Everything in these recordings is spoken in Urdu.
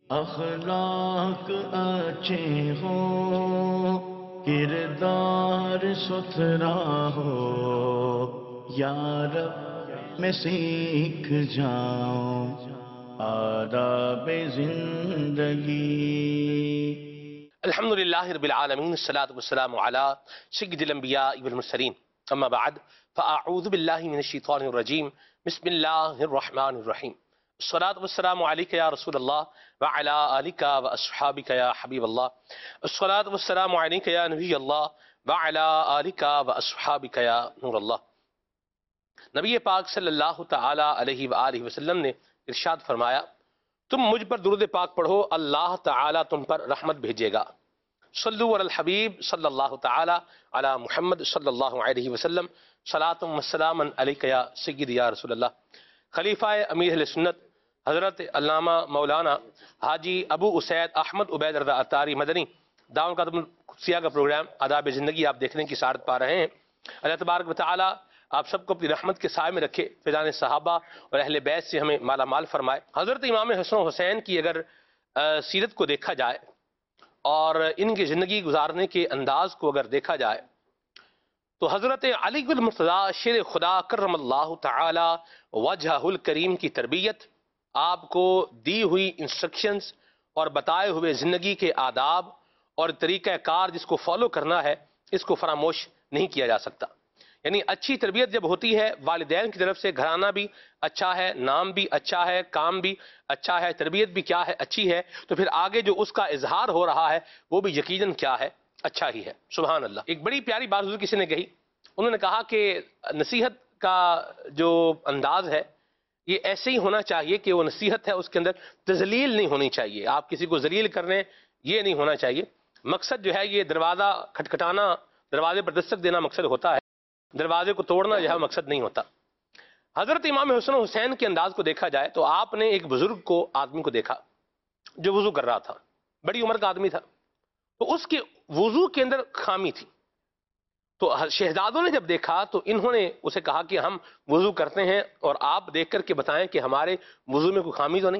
اخلاق اچھے ہوں، کردار ستھرا ہو، یا رب میں سیکھ جاؤں آداب زندگی۔ الحمد للہ رب العالمین، الصلاۃ والسلام علی سید الانبیاء والمرسلین، اما بعد فاعوذ باللہ من الشیطان الرجیم، بسم اللہ الرحمن الرحیم۔ الصلاۃ والسلام علیک یا رسول اللہ وعلی آلک واصحابک یا حبیب اللہ۔ الصلاۃ والسلام علیک یا نبی اللہ وعلی آلک واصحابک یا نور اللہ۔ نبی پاک صلی اللہ تعالی علیہ وآلہ وسلم نے ارشاد فرمایا، تم مجھ پر درود پاک پڑھو، اللہ تعالیٰ تم پر رحمت بھیجے گا۔ صلو علی الحبیب صلی اللہ تعالی علی محمد صلی اللہ علیہ وسلم، صلاۃ و سلام علیک یا سید یا رسول اللہ۔ خلیفہ امیر اہل سنت حضرت علامہ مولانا حاجی ابو اسید احمد عبید رضا عطاری مدنی دعوت قدم القدسیہ کا پروگرام آداب زندگی آپ دیکھنے کی سعادت پا رہے ہیں۔ اللہ تبارک و تعالی آپ سب کو اپنی رحمت کے سائے میں رکھے، فیضان صحابہ اور اہل بیت سے ہمیں مالا مال فرمائے۔ حضرت امام حسن و حسین کی اگر سیرت کو دیکھا جائے اور ان کی زندگی گزارنے کے انداز کو اگر دیکھا جائے تو حضرت علی المرتضیٰ شیر خدا کرم اللہ تعالی وجہہ الکریم کی تربیت، آپ کو دی ہوئی انسٹرکشنز اور بتائے ہوئے زندگی کے آداب اور طریقہ کار جس کو فالو کرنا ہے، اس کو فراموش نہیں کیا جا سکتا۔ یعنی اچھی تربیت جب ہوتی ہے والدین کی طرف سے، گھرانہ بھی اچھا ہے، نام بھی اچھا ہے، کام بھی اچھا ہے، تربیت بھی کیا ہے اچھی ہے، تو پھر آگے جو اس کا اظہار ہو رہا ہے وہ بھی یقیناً کیا ہے اچھا ہی ہے۔ سبحان اللہ۔ ایک بڑی پیاری بات حضور کسی نے کہی، انہوں نے کہا کہ نصیحت کا جو انداز ہے یہ ایسے ہی ہونا چاہیے کہ وہ نصیحت ہے اس کے اندر تذلیل نہیں ہونی چاہیے، آپ کسی کو ذلیل کر رہے ہیں یہ نہیں ہونا چاہیے۔ مقصد جو ہے یہ دروازہ کھٹکھٹانا، دروازے پر دستک دینا مقصد ہوتا ہے، دروازے کو توڑنا جو ہے مقصد نہیں ہوتا۔ حضرت امام حسن و حسین کے انداز کو دیکھا جائے تو آپ نے ایک بزرگ کو، آدمی کو دیکھا جو وضو کر رہا تھا، بڑی عمر کا آدمی تھا، تو اس کے وضو کے اندر خامی تھی۔ تو شہزادوں نے جب دیکھا تو انہوں نے اسے کہا کہ ہم وضو کرتے ہیں اور آپ دیکھ کر کے بتائیں کہ ہمارے وضو میں کوئی خامی تو نہیں۔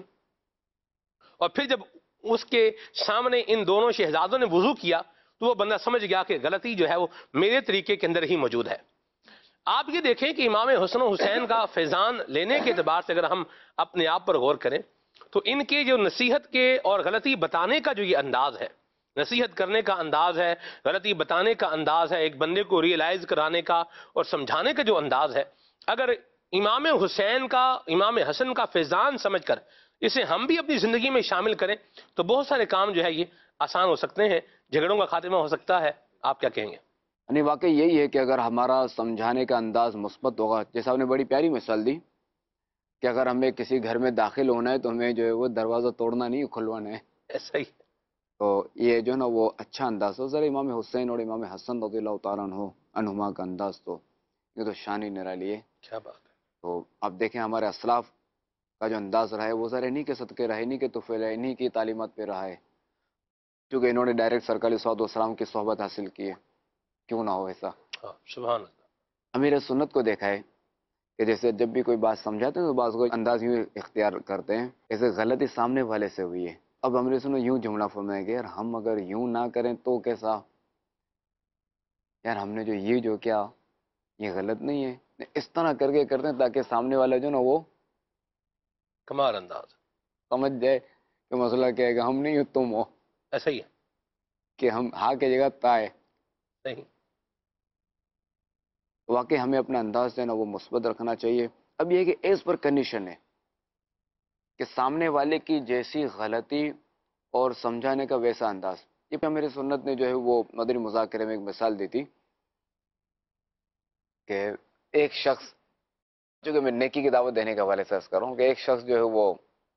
اور پھر جب اس کے سامنے ان دونوں شہزادوں نے وضو کیا تو وہ بندہ سمجھ گیا کہ غلطی جو ہے وہ میرے طریقے کے اندر ہی موجود ہے۔ آپ یہ دیکھیں کہ امام حسن و حسین کا فیضان لینے کے اعتبار سے اگر ہم اپنے آپ پر غور کریں تو ان کے جو نصیحت کے اور غلطی بتانے کا جو یہ انداز ہے، نصیحت کرنے کا انداز ہے، غلطی بتانے کا انداز ہے، ایک بندے کو ریئلائز کرانے کا اور سمجھانے کا جو انداز ہے، اگر امام حسین کا، امام حسن کا فیضان سمجھ کر اسے ہم بھی اپنی زندگی میں شامل کریں تو بہت سارے کام جو ہے یہ آسان ہو سکتے ہیں، جھگڑوں کا خاتمہ ہو سکتا ہے۔ آپ کیا کہیں گے؟ یعنی واقعی یہی ہے کہ اگر ہمارا سمجھانے کا انداز مثبت ہوگا، جیسا آپ نے بڑی پیاری مثال دی کہ اگر ہمیں کسی گھر میں داخل ہونا ہے تو ہمیں جو ہے وہ دروازہ توڑنا نہیں، کھلوانا ہے، ایسا ہی تو یہ جو ہے نا وہ اچھا انداز ہو۔ ذرا امام حسین اور امام حسن رضی اللہ تعالیٰ عنہما کا انداز تو یہ تو شان ہی نرالی ہے۔ کیا بات ہے۔ تو اب دیکھیں ہمارے اسلاف کا جو انداز رہا ہے وہ ذرا انہی کے صدقے رہا ہے، انہی کے طفیل ہے، انہی کی تعلیمات پہ رہا ہے، کیونکہ انہوں نے ڈائریکٹ سرکار علیہ الصلوۃ والسلام کی صحبت حاصل کی ہے۔ کیوں نہ ہو ایسا؟ ہاں، سبحان اللہ۔ امیر سنت کو دیکھا ہے کہ جیسے جب بھی کوئی بات سمجھاتے ہیں تو بعض کو انداز یوں اختیار کرتے ہیں جیسے غلطی سامنے والے سے ہوئی ہے۔ اب امیر سنت یوں جملہ فرمائے گا، یار ہم اگر یوں نہ کریں تو کیسا، یار ہم نے جو کیا یہ غلط نہیں ہے، اس طرح کر کے کرتے ہیں تاکہ سامنے والا جو نا وہ کمال انداز، سمجھ جائے کہ مسئلہ کیا ہے، کہ ہم نہیں ہو تم ہو، ایسا ہی ہے، کہ ہم ہاں کی جگہ تا ہے۔ صحیح۔ واقعی ہمیں اپنا انداز جو ہے نا وہ مثبت رکھنا چاہیے۔ اب یہ ہے کہ ایز پر کنڈیشن ہے کہ سامنے والے کی جیسی غلطی اور سمجھانے کا ویسا انداز۔ یہ پہ میری سنت نے جو ہے وہ مدنی مذاکرے میں ایک مثال دی تھی کہ ایک شخص، چونکہ میں نیکی کی دعوت دینے کے حوالے سے عرض کر رہا ہوں، کہ ایک شخص جو ہے وہ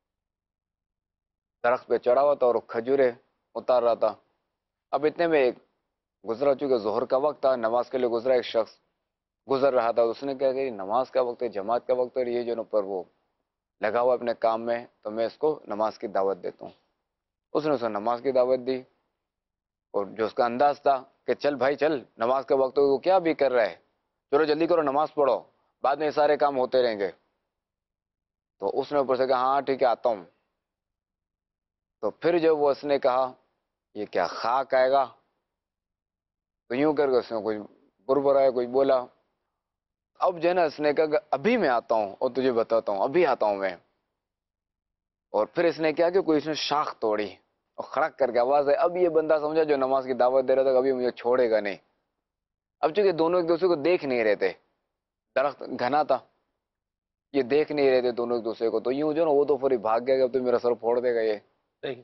درخت پہ چڑھا ہوا تھا اور کھجورے اتار رہا تھا۔ اب اتنے میں ایک گزرا، چونکہ ظہر کا وقت تھا، نماز کے لیے گزرا، ایک شخص گزر رہا تھا، اس نے کہا کہ نماز کا وقت ہے، جماعت کا وقت ہے، اور یہ جو نا پر وہ لگا ہوا اپنے کام میں، تو میں اس کو نماز کی دعوت دیتا ہوں۔ اس نے اسے نماز کی دعوت دی، اور جو اس کا انداز تھا کہ چل بھائی چل، نماز کا وقت ہو، وہ کیا بھی کر رہا ہے، چلو جلدی کرو نماز پڑھو، بعد میں یہ سارے کام ہوتے رہیں گے۔ تو اس نے اوپر سے کہا ہاں ٹھیک ہے آتا ہوں۔ تو پھر جب وہ اس نے کہا یہ کیا خاک آئے گا، تو یوں کر کے اس نے کچھ بربرایا، کچھ بولا. اب جو ہے نا اس نے کہا کہ ابھی میں آتا ہوں اور تجھے بتاتا ہوں، ابھی آتا ہوں میں. اور پھر اس نے کیا کہ کوئی اس نے شاخ توڑی اور کھڑک کر کے آواز ہے. اب یہ بندہ سمجھا جو نماز کی دعوت دے رہا تھا کہ ابھی مجھے چھوڑے گا نہیں. اب چونکہ دونوں ایک دوسرے کو دیکھ نہیں رہے تھے، درخت گھنا تھا، یہ دیکھ نہیں رہے تھے دونوں ایک دوسرے کو، تو یوں جو نا وہ تو پھر بھاگ گیا کہ اب تو میرا سر پھوڑ دے گا یہ. صحیح.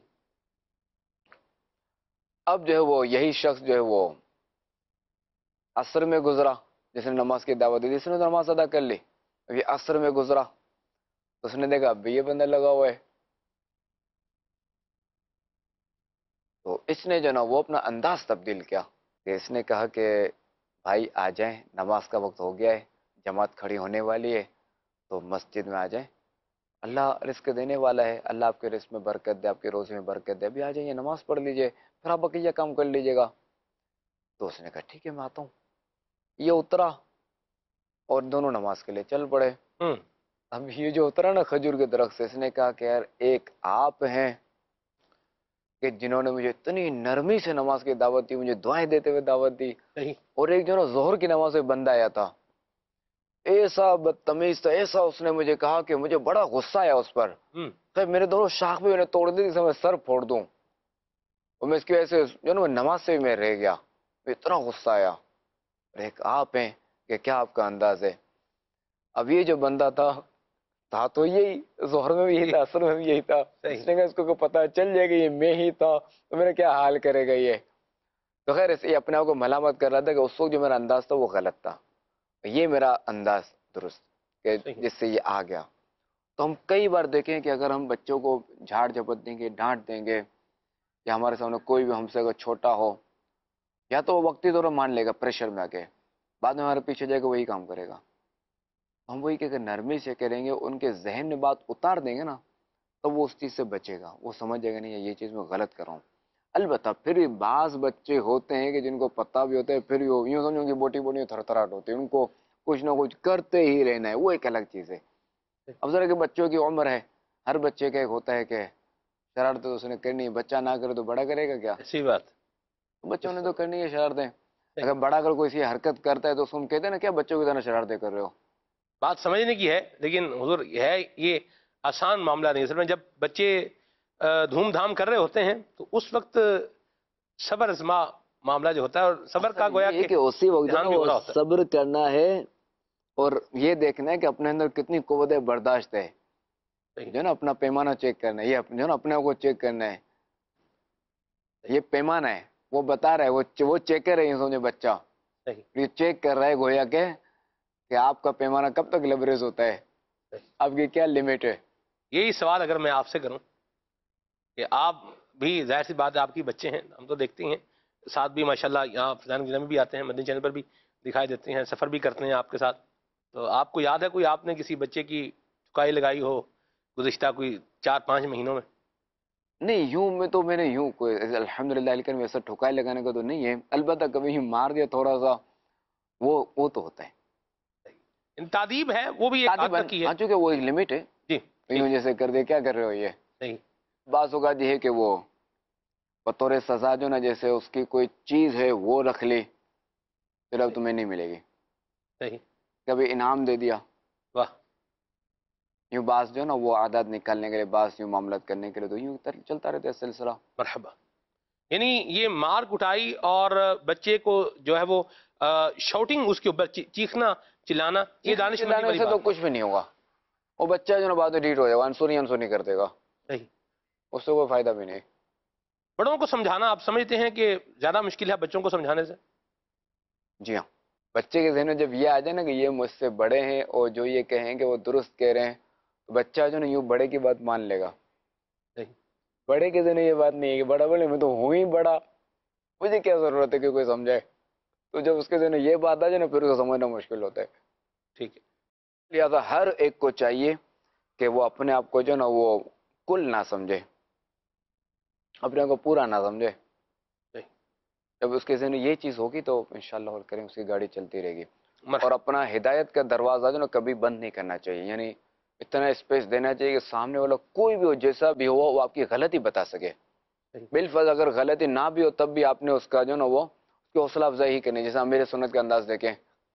اب جو ہے وہ یہی شخص جو ہے وہ عصر میں گزرا، جس نے نماز کی دعوت دی تھی، اس نے تو نماز ادا کر لی. اب یہ عصر میں گزرا تو اس نے دیکھا اب بھی یہ بندہ لگا ہوا ہے. تو اس نے جو نا وہ اپنا انداز تبدیل کیا کہ اس نے کہا کہ بھائی آ جائیں، نماز کا وقت ہو گیا ہے، جماعت کھڑی ہونے والی ہے، تو مسجد میں آ جائیں، اللہ رزق دینے والا ہے، اللہ آپ کے رزق میں برکت دے، آپ کے روزے میں برکت دے، ابھی آ جائیے نماز پڑھ لیجئے، پھر آپ بقیہ کام کر لیجیے گا. تو اس نے کہا ٹھیک ہے میں آتا ہوں. یہ اترا اور دونوں نماز کے لیے چل پڑے. ہوں. اب یہ جو اترا نا کھجور کے درخت سے، اس نے کہا کہ یار ایک آپ ہیں کہ جنہوں نے مجھے اتنی نرمی سے نماز کی دعوت دی، مجھے دعائیں دیتے ہوئے دعوت دی، صحیح. اور ایک جو نا ظہر کی نماز میں بندہ آیا تھا، ایسا بدتمیز تھا، ایسا اس نے مجھے کہا کہ مجھے بڑا غصہ آیا اس پر. ہوں. خیر میرے دونوں شاخ بھی میں نے توڑ دی تھی، میں سر پھوڑ دوں، اور میں اس کی وجہ سے جو نا نماز سے بھی میں رہ گیا، اتنا غصہ آیا. اور ایک آپ ہیں کہ کیا آپ کا انداز ہے. اب یہ جو بندہ تھا تو یہی ظہر میں بھی یہی تھا، عصر میں بھی یہی تھا. اس نے کہا اس کو پتہ چل جائے گا یہ میں ہی تھا تو میرا کیا حال کرے گا یہ. تو خیر یہ اپنے آپ کو ملامت کر رہا تھا کہ اس وقت جو میرا انداز تھا وہ غلط تھا، یہ میرا انداز درست کہ جس سے یہ آ گیا. تو ہم کئی بار دیکھیں کہ اگر ہم بچوں کو جھاڑ جھپٹ دیں گے، ڈانٹ دیں گے، یا ہمارے سامنے کوئی بھی ہم سے اگر چھوٹا ہو، یا تو وہ وقتی طور پر مان لے گا پریشر میں آ کے، بعد میں ہمارے پیچھے جائے گا وہی کام کرے گا. ہم وہی کہ نرمی سے کریں گے، ان کے ذہن میں بات اتار دیں گے نا، تو وہ اس چیز سے بچے گا، وہ سمجھ جائے گا نہیں یہ چیز میں غلط کر رہا ہوں. البتہ پھر بھی بعض بچے ہوتے ہیں کہ جن کو پتہ بھی ہوتا ہے، پھر بھی وہ یوں سمجھو کہ بوٹی بوٹی تھر تھراٹ ہوتی ہے، ان کو کچھ نہ کچھ کرتے ہی رہنا ہے، وہ ایک الگ چیز ہے. اب ذرا کہ بچوں کی عمر ہے، ہر بچے کا ایک ہوتا ہے کہ شرارت تو اس نے کرنی ہے، بچہ نہ کرے تو بڑا کرے گا کیا؟ صحیح بات. بچوں نے تو کرنی ہے شرارتیں. اگر بڑا اگر کوئی سی حرکت کرتا ہے تو اس کو ہم کہتے ہیں نا کیا بچوں کی طرح شرارتیں کر رہے ہو. بات سمجھنے کی ہے، لیکن حضور ہے یہ آسان معاملہ نہیں. اصل میں جب بچے دھوم دھام کر رہے ہوتے ہیں تو اس وقت صبر ازما معاملہ جو ہوتا ہے، اور صبر کا گویا یہ کہ اسی وقت جو دھیان نا بھی ہو وہ رہا ہوتا ہے. صبر کرنا ہے، اور یہ دیکھنا ہے کہ اپنے اندر کتنی قوت برداشت ہے، صحیح. جو ہے نا اپنا پیمانہ چیک کرنا ہے، یہ جو ہے نا اپنے آپ کو چیک کرنا ہے. یہ پیمانہ ہے، وہ بتا رہا ہے، وہ چیکر ہے، یہ سمجھے بچہ صحیح. یہ چیک کر رہا ہے گویا کہ آپ کا پیمانہ کب تک لیوریج ہوتا ہے، آپ کی کیا لمٹ ہے. یہی سوال اگر میں آپ سے کروں کہ آپ بھی ظاہر سی بات ہے آپ کی بچے ہیں، ہم تو دیکھتے ہیں ساتھ بھی ماشاءاللہ یہاں فضان گزا میں بھی آتے ہیں، مدنی چینل پر بھی دکھائی دیتے ہیں، سفر بھی کرتے ہیں آپ کے ساتھ. تو آپ کو یاد ہے کوئی آپ نے کسی بچے کی چکائی لگائی ہو گزشتہ کوئی 4-5 مہینوں میں؟ نہیں یوں میں نے یوں کوئی الحمدللہ لیکن ویسا ٹھکائی لگانے کا تو نہیں ہے، البتہ کبھی یوں مار دیا تھوڑا سا، وہ تو ہوتا ہے. تعدیب ہے، وہ بھی ایک حد تک کی ہے. ہاں چونکہ وہ ایک لمٹ ہے، جی. یوں جیسے کر دے کیا کر رہے ہو یہ. صحیح. بعض اوقات یہ ہے کہ وہ بطور سزا جو نا جیسے اس کی کوئی چیز ہے وہ رکھ لی، پھر اب تمہیں نہیں ملے گی، صحیح. کبھی انعام دے دیا. واہ. یوں بعض جو ہے نا وہ عادت نکالنے کے لیے، بعض یوں معاملات کرنے کے لیے، تو یوں چلتا رہتا ہے سلسلہ. مرحبا. یعنی یہ مار کٹائی اور بچے کو جو ہے وہ شاؤٹنگ، اس کے اوپر چیخنا چلانا، یہ دانش مندی چلانے والی سے تو بات. کچھ بھی نہیں ہوگا، وہ بچہ جو نا بعد میں ڈیٹ ہو جائے گا، انسونی کر دے گا، صحیح. اس سے کوئی فائدہ بھی نہیں. بڑوں کو سمجھانا آپ سمجھتے ہیں کہ زیادہ مشکل ہے بچوں کو سمجھانے سے؟ جی ہاں، بچے کے ذہن میں جب یہ آ جائے نا کہ یہ مجھ سے بڑے ہیں اور جو یہ کہیں کہ وہ درست کہہ رہے ہیں، تو بچہ جو نا یوں بڑے کی بات مان لے گا. صحیح. بڑے کے ذہن میں یہ بات نہیں ہے کہ بڑا بولے میں تو ہوں ہی بڑا، مجھے کیا ضرورت ہے کہ کوئی سمجھائے. تو جب اس کے ذہن میں یہ بات آ جائے نا پھر اس کو سمجھنا مشکل ہوتا ہے. ٹھیک ہے. لہٰذا ہر ایک کو چاہیے کہ وہ اپنے آپ کو جو نا وہ کل نہ سمجھے، اپنے آپ کو پورا نہ سمجھے. صحیح. جب اس کے ذہن میں یہ چیز ہوگی تو انشاءاللہ اور کریں اس کی گاڑی چلتی رہے گی. اور مرحبا. اپنا ہدایت کا دروازہ جو نا کبھی بند نہیں کرنا چاہیے. یعنی اتنا اسپیس دینا چاہیے کہ سامنے والا کوئی بھی ہو جیسا بھی ہو وہ آپ کی غلطی بتا سکے. بالفرض اگر غلطی نہ بھی ہو تب بھی آپ نے اس کا جو نا وہ اس کی حوصلہ افزائی ہی کرنی. جیسے امیر سنت کا انداز دیکھیں,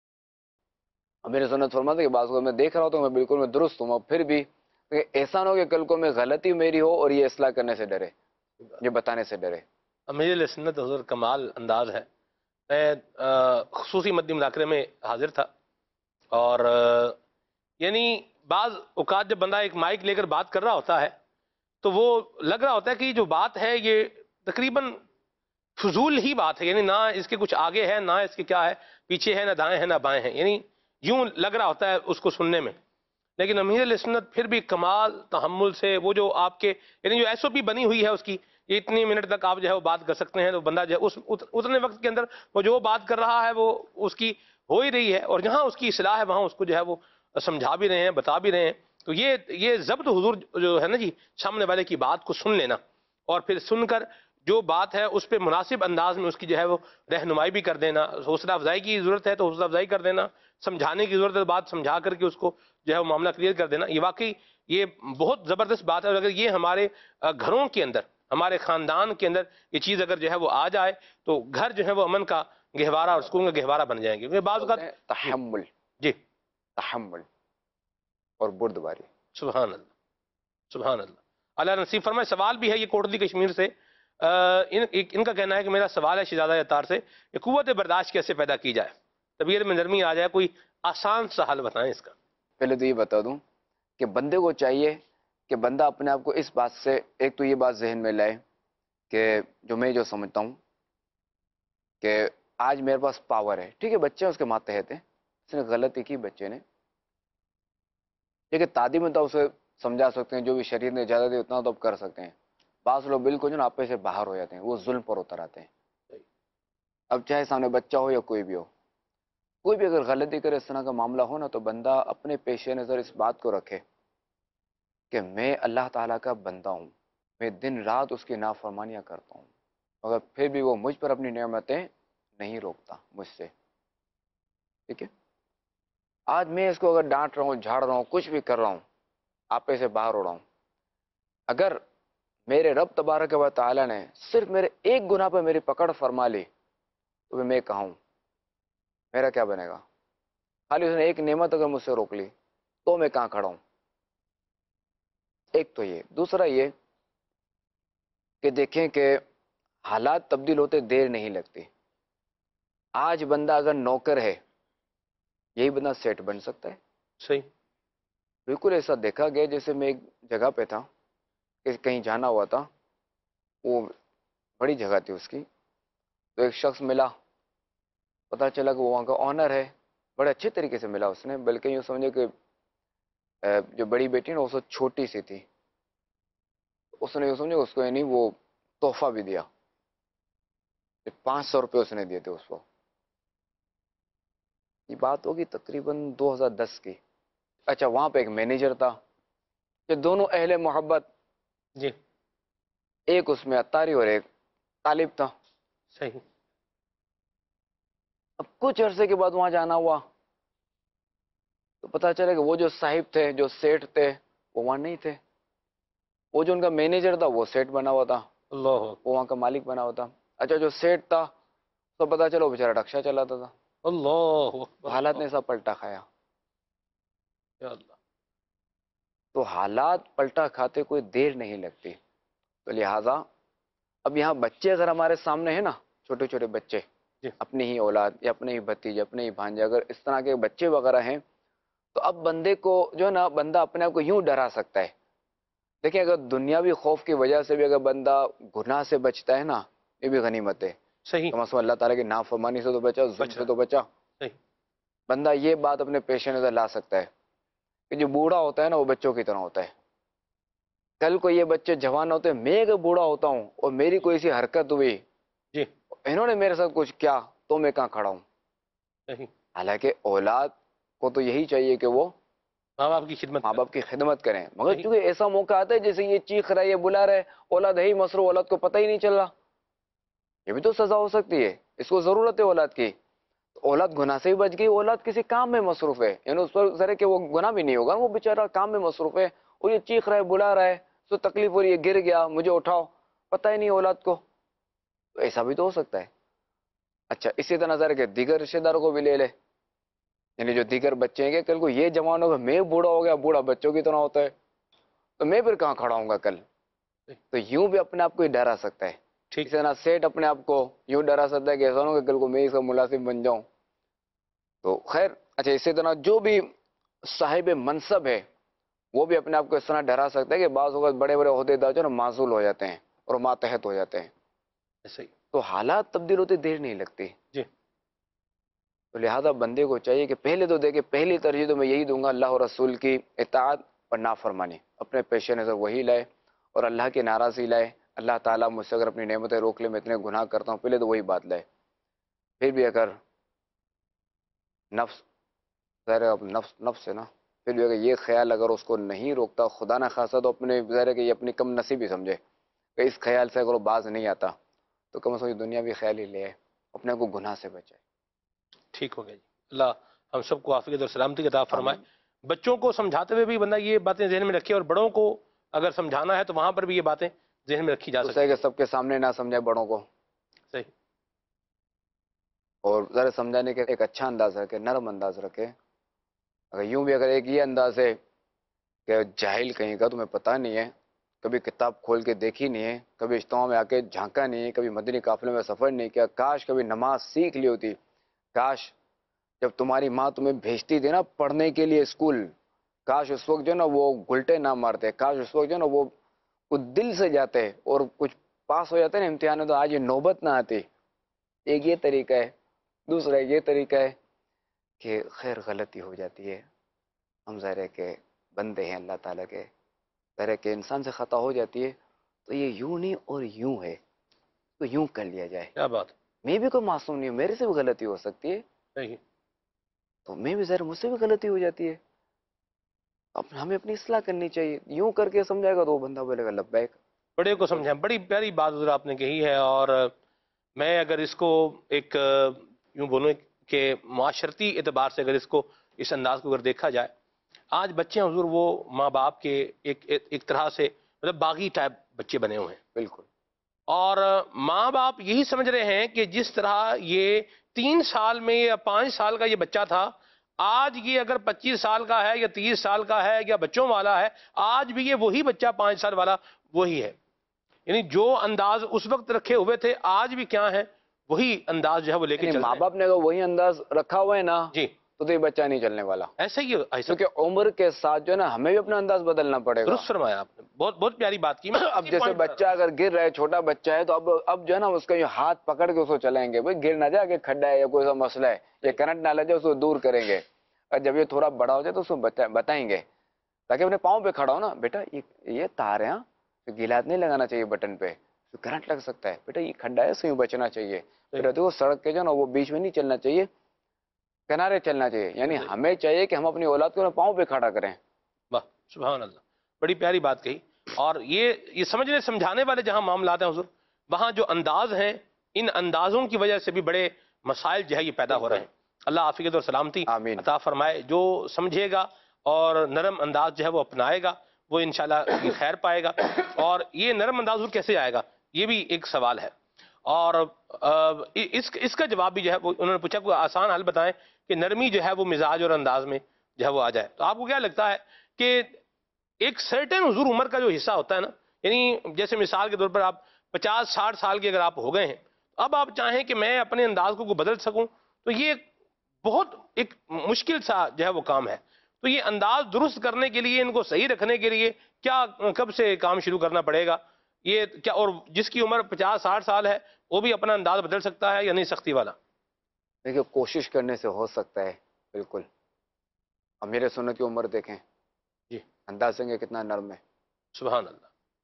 امیر سنت فرماتے کہ بعض کو میں دیکھ رہا ہوں تو میں بالکل میں درست ہوں, پھر بھی ایسا نہ ہو کہ کل کو میں غلطی میری ہو اور یہ اصلاح کرنے سے ڈرے, یہ بتانے سے ڈرے. امیر سنت حضور کمال انداز ہے. میں خصوصی مدنی مذاکرے میں حاضر تھا, اور یعنی بعض اوقات جب بندہ ایک مائک لے کر بات کر رہا ہوتا ہے تو وہ لگ رہا ہوتا ہے کہ جو بات ہے یہ تقریباً فضول ہی بات ہے, یعنی نہ اس کے کچھ آگے ہے نہ اس کے کیا ہے پیچھے ہے, نہ دائیں ہیں نہ بائیں ہیں, یعنی یوں لگ رہا ہوتا ہے اس کو سننے میں. لیکن امیر علیہ سنت پھر بھی کمال تحمل سے وہ جو آپ کے یعنی جو ایس او پی بنی ہوئی ہے اس کی, یہ اتنی منٹ تک آپ جو ہے وہ بات کر سکتے ہیں, تو بندہ جو ہے اس اتنے وقت کے اندر وہ جو بات کر رہا ہے وہ اس کی ہو ہی رہی ہے, اور جہاں اس کی اصلاح ہے وہاں اس کو جو ہے وہ سمجھا بھی رہے ہیں, بتا بھی رہے ہیں. تو یہ ضبط حضور جو ہے نا جی, سامنے والے کی بات کو سن لینا اور پھر سن کر جو بات ہے اس پہ مناسب انداز میں اس کی جو ہے وہ رہنمائی بھی کر دینا. حوصلہ افزائی کی ضرورت ہے تو حوصلہ افزائی کر دینا, سمجھانے کی ضرورت ہے بات سمجھا کر کے اس کو جو ہے وہ معاملہ کلیئر کر دینا. یہ واقعی یہ بہت زبردست بات ہے, اور اگر یہ ہمارے گھروں کے اندر ہمارے خاندان کے اندر یہ چیز اگر جو ہے وہ آ جائے تو گھر جو ہے وہ امن کا گہوارہ اور سکون کا گہوارہ بن جائیں گے. کیونکہ بعض اوقات تحمل, جی تحمل اور بردباری. سبحان اللہ سبحان اللہ. اللہ نصیب فرمائے. سوال بھی ہے یہ کوٹلی کشمیر سے, ان کا کہنا ہے کہ میرا سوال ہے شہزادہ اطہار سے کہ قوت برداشت کیسے پیدا کی جائے, طبیعت میں نرمی آ جائے, کوئی آسان سا حل بتائیں اس کا. پہلے تو یہ بتا دوں کہ بندے کو چاہیے کہ بندہ اپنے آپ کو اس بات سے, ایک تو یہ بات ذہن میں لائے کہ جو میں جو سمجھتا ہوں کہ آج میرے پاس پاور ہے, ٹھیک ہے بچے اس کے ماتحت ہیں, اس نے غلطی کی بچے نے, لیکن تعلیم میں تو اسے سمجھا سکتے ہیں, جو بھی شریعت نے اجازت دی اتنا تو اب کر سکتے ہیں. بعض لوگ بالکل جو نا آپے سے باہر ہو جاتے ہیں, وہ ظلم پر اتر آتے ہیں. اب چاہے سامنے بچہ ہو یا کوئی بھی ہو, کوئی بھی اگر غلطی کرے اس طرح کا معاملہ ہو نا, تو بندہ اپنے پیش نظر اس بات کو رکھے کہ میں اللہ تعالیٰ کا بندہ ہوں, میں دن رات اس کی نافرمانیاں کرتا ہوں, مگر پھر بھی وہ مجھ پر اپنی نعمتیں نہیں روکتا مجھ سے. ٹھیک ہے, آج میں اس کو اگر ڈانٹ رہا ہوں, جھاڑ رہا ہوں, کچھ بھی کر رہا ہوں, آپے سے باہر ہو رہا ہوں, اگر میرے رب تبارک و تعالیٰ نے صرف میرے ایک گناہ پہ میری پکڑ فرما لی تو میں کہاں ہوں, میرا کیا بنے گا؟ خالی اس نے ایک نعمت اگر مجھ سے روک لی تو میں کہاں کھڑا ہوں. ایک تو یہ. دوسرا یہ کہ دیکھیں کہ حالات تبدیل ہوتے دیر نہیں لگتی. آج بندہ اگر نوکر ہے, یہی بندہ سیٹ بن سکتا ہے. صحیح, بالکل ایسا دیکھا گیا. جیسے میں ایک جگہ پہ تھا, کہ کہیں جانا ہوا تھا, وہ بڑی جگہ تھی اس کی, تو ایک شخص ملا, پتہ چلا کہ وہ وہاں کا آنر ہے. بڑے اچھے طریقے سے ملا اس نے, بلکہ یوں سمجھے کہ جو بڑی بیٹی نا وہ چھوٹی سی تھی, اس نے یوں سمجھے اس کو یعنی وہ تحفہ بھی دیا, 500 روپے اس نے دیے تھے اس کو. یہ بات ہوگی تقریباً 2010 کی. اچھا, وہاں پہ ایک مینیجر تھا, کہ دونوں اہل محبت, جی ایک اس میں اتاری اور ایک طالب تھا. صحیح, اب کچھ عرصے کے بعد وہاں جانا ہوا تو پتا چلا کہ وہ جو صاحب تھے, جو سیٹ تھے, وہ وہاں نہیں تھے. وہ جو ان کا مینیجر تھا وہ سیٹ بنا ہوا تھا, اللہ وہ وہاں کا مالک بنا ہوا تھا. اچھا, جو سیٹ تھا تو پتا چلا وہ بیچارہ رکشا چلاتا تھا. اللہ اکبر. حالات نے سب پلٹا کھایا. یا اللہ. تو حالات پلٹا کھاتے کوئی دیر نہیں لگتی. تو لہٰذا اب یہاں بچے اگر ہمارے سامنے ہیں نا, چھوٹے چھوٹے بچے, جی اپنی ہی اولاد یا اپنے ہی بھتیجے, اپنے ہی بھانجے, اگر اس طرح کے بچے وغیرہ ہیں, تو اب بندے کو جو ہے نا, بندہ اپنے آپ کو یوں ڈرا سکتا ہے. دیکھیں, اگر دنیاوی خوف کی وجہ سے بھی اگر بندہ گناہ سے بچتا ہے نا, یہ بھی غنیمت ہے. صحیح, کم از کم اللہ تعالیٰ کی نافرمانی سے تو بچا, ظلم سے تو بچا. صحیح, بندہ یہ بات اپنے پیش نظر لا سکتا ہے کہ جو بوڑھا ہوتا ہے نا, وہ بچوں کی طرح ہوتا ہے. کل کو یہ بچے جوان ہوتے ہیں, میں اگر بوڑھا ہوتا ہوں اور میری کوئی سی حرکت ہوئی, جی انہوں نے میرے ساتھ کچھ کیا, تو میں کہاں کھڑا ہوں. صحیح. حالانکہ اولاد کو تو یہی چاہیے کہ وہ ماں باپ کی خدمت, ماں باپ کی خدمت کریں, مگر صحیح. چونکہ ایسا موقع آتا ہے جیسے یہ چیخ رہا ہے, یہ بلا رہا ہے, اولاد ہے ہی مصروف, اولاد کو پتہ ہی نہیں چل رہا, یہ بھی تو سزا ہو سکتی ہے. اس کو ضرورت ہے اولاد کی, اولاد گناہ سے بھی بچ گئی، اولاد کسی کام میں مصروف ہے، یعنی اس پر ذرا کہ وہ گناہ بھی نہیں ہوگا، وہ بیچارہ کام میں مصروف ہے اور یہ چیخ رہا ہے، بلا رہا ہے، تو تکلیف ہو رہی ہے، گر گیا مجھے اٹھاؤ، پتہ ہی نہیں اولاد کو، تو ایسا بھی تو ہو سکتا ہے۔ اچھا اسی طرح ذرا کہ دیگر رشتے داروں کو بھی لے لے، یعنی جو دیگر بچے ہیں کہ کل کو یہ جوان ہوگا، میں بوڑھا ہو گیا، بوڑھا بچوں کی طرح ہوتا ہے، تو میں پھر کہاں کھڑا ہوں گا کل، تو یوں بھی اپنے آپ کو ہی ڈرا سکتا ہے۔ ٹھیک اسی طرح سیٹ اپنے آپ کو یوں ڈرا سکتا ہے کہ ایسا نہ ہو کہ کل کو میں اس کا ملازم بن جاؤں، تو خیر۔ اچھا اسی طرح جو بھی صاحب منصب ہے وہ بھی اپنے آپ کو اس طرح ڈرا سکتا ہے کہ بعض اوقات بڑے بڑے عہدے دار جو ہے نا معزول ہو جاتے ہیں اور ماتحت ہو جاتے ہیں، ایسے ہی تو حالات تبدیل ہوتے دیر نہیں لگتی، جی تو لہذا بندے کو چاہیے کہ پہلے تو دیکھے، پہلی ترجیح تو میں یہی دوں گا، اللہ اور رسول کی اطاعت اور نافرمانی، اپنے پیش نظر وہی لائے اور اللہ کی ناراضی لائے۔ اللہ تعالیٰ مجھ سے اگر اپنی نعمتیں روک لے، میں اتنے گناہ کرتا ہوں، پہلے تو وہی بات لائے۔ پھر بھی اگر نفس، ظاہر ہے نفس نفس ہے نا، پھر بھی اگر یہ خیال اگر اس کو نہیں روکتا، خدا نہ خاصا، تو اپنے ظاہر ہے کہ یہ اپنی کم نصیبی سمجھے کہ اس خیال سے اگر وہ باز نہیں آتا تو کم از کم یہ دنیا بھی خیال ہی لے آئے، اپنے کو گناہ سے بچائے۔ ٹھیک ہو گیا جی، اللہ ہم سب کو عافیت اور سلامتی عطا فرمائے۔ آمین۔ بچوں کو سمجھاتے ہوئے بھی بندہ یہ باتیں ذہن میں رکھے، اور بڑوں کو اگر سمجھانا ہے تو وہاں پر بھی یہ باتیں ذہن میں رکھی جا تو سکتی صحیح ہیں۔ کہ سب کے سامنے نہ سمجھائے بڑوں کو، صحیح، اور ذرا سمجھانے کے ایک اچھا انداز رکھے، نرم انداز رکھے۔ اگر یوں بھی اگر ایک یہ انداز ہے کہ جاہل کہیں کا، تمہیں پتہ نہیں ہے، کبھی کتاب کھول کے دیکھی نہیں ہے، کبھی اجتماع میں آ کے جھانکا نہیں ہے، کبھی مدنی قافلے میں سفر نہیں کیا، کاش کبھی نماز سیکھ لی ہوتی، کاش جب تمہاری ماں تمہیں بھیجتی تھی نا پڑھنے کے لیے اسکول، کاش اس وقت جو ہے نا وہ گلٹے نہ مارتے، کاش اس وقت جو ہے نا وہ دل سے جاتے اور کچھ پاس ہو جاتے نا امتحان میں، تو آج یہ نوبت نہ آتی۔ ایک یہ طریقہ ہے، دوسرا یہ طریقہ ہے کہ خیر غلطی ہو جاتی ہے، ہم ظاہر ہے کہ بندے ہیں اللہ تعالیٰ کے، ظاہر ہے کہ انسان سے خطا ہو جاتی ہے، تو یہ یوں نہیں اور یوں ہے، تو یوں کر لیا جائے، کیا بات، میں بھی کوئی معصوم نہیں ہوں، میرے سے بھی غلطی ہو سکتی ہے، صحیح، تو میں بھی ظاہر مجھ سے بھی غلطی ہو جاتی ہے، اب ہمیں اپنی اصلاح کرنی چاہیے، یوں کر کے سمجھائے گا تو وہ بندہ بولے گا لبیک۔ بڑے کو سمجھائیں، بڑی پیاری بات حضور آپ نے کہی ہے، اور میں اگر اس کو ایک یوں بولوں کہ معاشرتی اعتبار سے اگر اس کو اس انداز کو اگر دیکھا جائے، آج بچے حضور وہ ماں باپ کے ایک طرح سے مطلب باغی ٹائپ بچے بنے ہوئے ہیں، بالکل اور ماں باپ یہی سمجھ رہے ہیں کہ جس طرح یہ 3 سال میں یا 5 سال کا یہ بچہ تھا، آج یہ اگر 25 سال کا ہے یا 30 سال کا ہے یا بچوں والا ہے، آج بھی یہ وہی بچہ 5 سال والا وہی ہے، یعنی جو انداز اس وقت رکھے ہوئے تھے آج بھی کیا ہے وہی انداز جو ہے وہ لے کے یعنی چل ماں رہے ہیں۔ باپ نے اگر وہی انداز رکھا ہوا ہے نا جی تو یہ بچہ نہیں چلنے والا، ایسے ہی ایسا کیونکہ عمر کے ساتھ جو ہے نا ہمیں بھی اپنا انداز بدلنا پڑے گا۔ درست فرمایا آپ نے، بہت بہت پیاری بات کی۔ اب جیسے بچہ اگر گر رہا ہے، چھوٹا بچہ ہے، تو اب جو ہے نا اس کا یہ ہاتھ پکڑ کے اس کو چلائیں گے، بھائی گر نہ جائے کہ کھڈا ہے یا کوئی سا مسئلہ ہے یا کرنٹ نہ لگ جائے، اس کو دور کریں گے، اور جب یہ تھوڑا بڑا ہو جائے تو اس کو بتائیں گے، تاکہ اپنے پاؤں پہ کھڑا ہو نا، بیٹا یہ تار ہے، ہاں گیلات نہیں لگانا چاہیے بٹن پہ، کرنٹ لگ سکتا ہے، بیٹا یہ کھڈا ہے، اس سے بچنا چاہیے، بیٹا دیکھو سڑک کے جو ہے نا وہ بیچ میں نہیں چلنا چاہیے، کنارے چلنا چاہیے، یعنی ہمیں چاہیے کہ ہم اپنی اولاد کو پاؤں پہ کھڑا کریں۔ واہ سبحان اللہ، بڑی پیاری بات کہی، اور یہ سمجھنے سمجھانے والے جہاں معاملات ہیں حضور، وہاں جو انداز ہیں، ان اندازوں کی وجہ سے بھی بڑے مسائل جو ہے یہ پیدا ہو رہے ہیں۔ اللہ عافیت اور سلامتی آمین۔ عطا فرمائے، جو سمجھے گا اور نرم انداز جو ہے وہ اپنائے گا وہ انشاءاللہ یہ خیر پائے گا۔ اور یہ نرم انداز حضور کیسے آئے گا، یہ بھی ایک سوال ہے، اور اس کا جواب بھی جو ہے وہ انہوں نے پوچھا کوئی آسان حل بتائیں کہ نرمی جو ہے وہ مزاج اور انداز میں جو ہے وہ آ جائے، تو آپ کو کیا لگتا ہے کہ ایک سرٹن حضور عمر کا جو حصہ ہوتا ہے نا، یعنی جیسے مثال کے طور پر آپ 50-60 سال کے اگر آپ ہو گئے ہیں، اب آپ چاہیں کہ میں اپنے انداز کو بدل سکوں، تو یہ بہت ایک مشکل سا جو ہے وہ کام ہے، تو یہ انداز درست کرنے کے لیے، ان کو صحیح رکھنے کے لیے کیا کب سے کام شروع کرنا پڑے گا، یہ کیا، اور جس کی عمر 50-60 سال ہے وہ بھی اپنا انداز بدل سکتا ہے یا نہیں سختی والا؟ دیکھیے کوشش کرنے سے ہو سکتا ہے، بالکل۔ اب میرے سنت کی عمر دیکھیں، جی انداز سنگے کتنا نرم ہے، سبحان اللہ،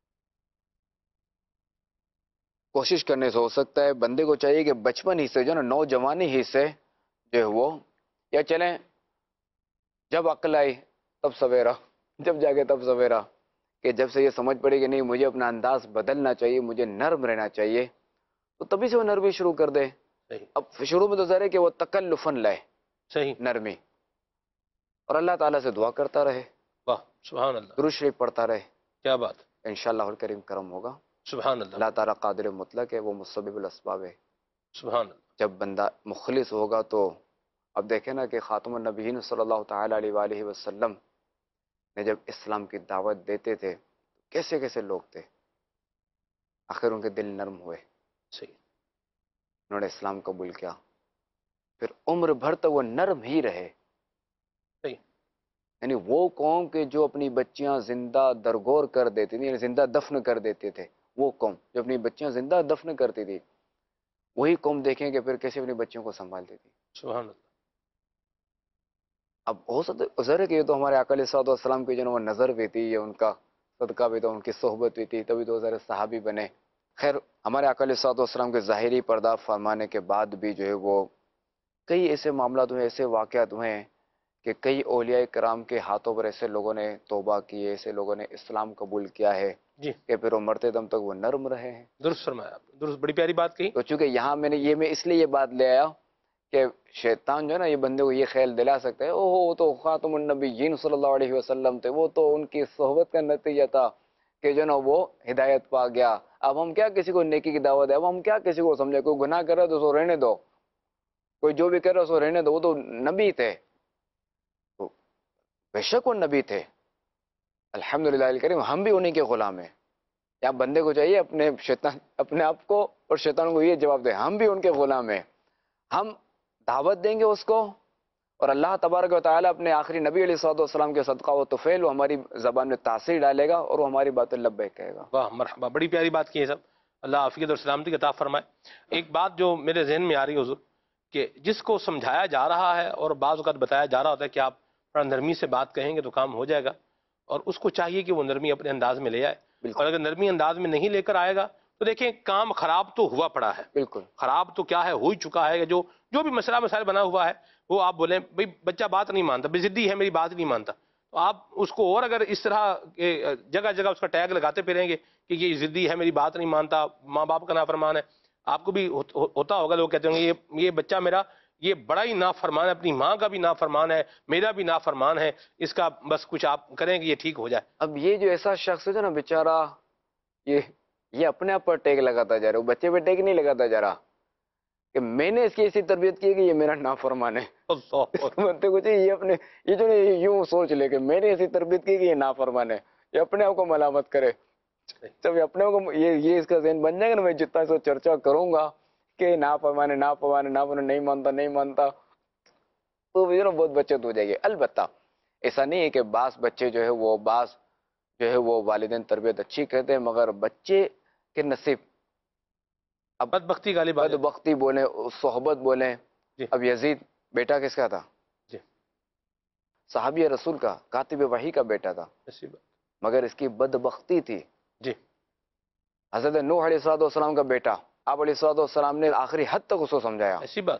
کوشش کرنے سے ہو سکتا ہے۔ بندے کو چاہیے کہ بچپن ہی سے جو ہے نا، نوجوانی ہی سے جو ہے وہ، یا چلیں جب عقل آئی تب سویرا، جب جاگے تب سویرا، کہ جب سے یہ سمجھ پڑے کہ نہیں مجھے اپنا انداز بدلنا چاہیے، مجھے نرم رہنا چاہیے، تو تبھی سے وہ نرمی شروع کر دے۔ صحیح اب شروع میں تو ظاہر ہے کہ وہ تکلفن لائے صحیح، نرمی، اور اللہ تعالیٰ سے دعا کرتا رہے، واہ سبحان اللہ، درود شریف پڑھتا رہے، کیا بات، انشاءاللہ الکریم کرم ہوگا۔ سبحان اللہ، اللہ تعالیٰ قادر مطلق ہے، وہ مسبب الاسباب ہے۔ سبحان اللہ، جب بندہ مخلص ہوگا تو اب دیکھیں نا کہ خاتم النبیین صلی اللہ تعالیٰ علیہ وآلہ وسلم نے جب اسلام کی دعوت دیتے تھے کیسے کیسے لوگ تھے، آخر ان کے دل نرم ہوئے، صحیح انہوں نے اسلام قبول کیا، پھر عمر بھر تک وہ نرم ہی رہے۔ صحیح، یعنی وہ قوم کے جو اپنی بچیاں زندہ درگور کر دیتی تھی، یعنی زندہ دفن کر دیتے تھے، وہ قوم جو اپنی بچیاں زندہ دفن کرتی تھی، وہی قوم دیکھیں کہ پھر کیسے اپنی بچیوں کو سنبھالتی تھی۔ سبحان اللہ، اب ہو سکتا ظاہر ہے کہ یہ تو ہمارے آقا علیہ الصلوۃ والسلام کی جو نا وہ نظر بھی تھی، یہ ان کا صدقہ بھی تھا، ان کی صحبت بھی تھی، تبھی تو ظاہر صحابی بنے۔ خیر ہمارے آقا علیہ الصلوۃ والسلام کے ظاہری پردہ فرمانے کے بعد بھی جو ہے وہ کئی ایسے معاملات ہوئے، ایسے واقعات ہوئے ہیں کہ کئی اولیاء کرام کے ہاتھوں پر ایسے لوگوں نے توبہ کی ہے، ایسے لوگوں نے اسلام قبول کیا ہے جی کہ پھر وہ مرتے دم تک وہ نرم رہے ہیں۔ درست فرمایا آپ نے، درست، بڑی پیاری بات کہی، تو چونکہ یہاں میں اس لیے یہ بات لے آیا کہ شیطان جو ہے نا یہ بندے کو یہ خیال دلا سکتا ہے وہ تو خاتم النبیین صلی اللہ علیہ وسلم تھے، وہ تو ان کی صحبت کا نتیجہ تھا کہ جو نا وہ ہدایت پا گیا، اب ہم کیا کسی کو نیکی کی دعوت ہے، اب ہم کیا کسی کو سمجھے، کوئی گناہ کر رہا ہے تو اس کو رہنے دو، کوئی جو بھی کر رہا ہے اس کو رہنے دو، وہ تو نبی تھے، تو بے شک وہ نبی تھے، الحمدللہ الکریم ہم بھی انہی کے غلام ہیں۔ یا بندے کو چاہیے اپنے آپ کو اور شیطان کو یہ جواب دے ہم بھی ان کے غلام ہیں، ہم دعوت دیں گے اس کو، اور اللہ تبارک و تعالیٰ اپنے آخری نبی علیہ الصلوۃ والسلام کے صدقہ و طفیل وہ ہماری زبان میں تاثیر ڈالے گا اور وہ ہماری باتیں لبیک کہے گا۔ واہ مرحبا، بڑی پیاری بات کی ہے سب، اللہ عافیت اور سلامتی عطا فرمائے۔ ایک بات جو میرے ذہن میں آ رہی ہے حضور، کہ جس کو سمجھایا جا رہا ہے اور بعض اوقات بتایا جا رہا ہوتا ہے کہ آپ تھوڑا نرمی سے بات کہیں گے تو کام ہو جائے گا، اور اس کو چاہیے کہ وہ نرمی اپنے انداز میں لے آئے، بالکل اور اگر نرمی انداز میں نہیں لے کر آئے گا تو دیکھیں کام خراب تو ہوا پڑا ہے، بالکل خراب تو کیا ہے، ہو ہی چکا ہے، جو بھی مسئلہ مسائل بنا ہوا ہے وہ آپ بولیں بھئی بچہ بات نہیں مانتا، بے ضدی ہے، میری بات نہیں مانتا، تو آپ اس کو اور اگر اس طرح جگہ جگہ اس کا ٹیگ لگاتے پھریں گے کہ یہ ضدی ہے، میری بات نہیں مانتا، ماں باپ کا نافرمان ہے، آپ کو بھی ہوتا ہوگا، لوگ کہتے ہوں گے یہ بچہ میرا یہ بڑا ہی نافرمان ہے، اپنی ماں کا بھی نافرمان ہے، میرا بھی نافرمان ہے، اس کا بس کچھ آپ کریں کہ یہ ٹھیک ہو جائے۔ اب یہ جو ایسا شخص ہے جو نا بیچارہ یہ اپنے آپ پر ٹیگ لگاتا جا رہا ہے، وہ بچے پہ ٹیگ نہیں لگاتا جا رہا کہ میں نے اس کی ایسی تربیت کی ہے کہ یہ میرا نافرمان ہے، بندے کو چاہیے یہ جو یوں سوچ لے کہ میں نے ایسی تربیت کی کہ یہ نافرمان ہے، یہ اپنے آپ کو ملامت کرے، جب یہ اپنے آپ کو یہ اس کا ذہن بن جائے گا نا، میں جتنا اس کو چرچا کروں گا کہ نافرمان ہے نافرمان ہے نافرمان، نہیں مانتا تو بہت بچت ہو جائے گی۔ البتہ ایسا نہیں ہے کہ بعض بچے جو ہے وہ والدین تربیت اچھی کرتے ہیں، مگر بچے کے نصیب اب بدبختی غالب آ جاتی ہے۔ بدبختی بولیں، صحبت بولیں۔ جی اب یزید بیٹا کس کا تھا؟ جی صحابی رسول کا، کاتب وحی کا بیٹا تھا، ایسی بات، مگر اس کی بدبختی تھی۔ جی حضرت نوح علیہ الصلوۃ والسلام کا بیٹا، آپ علیہ الصلوۃ والسلام نے آخری حد تک اس کو سمجھایا، ایسی بات،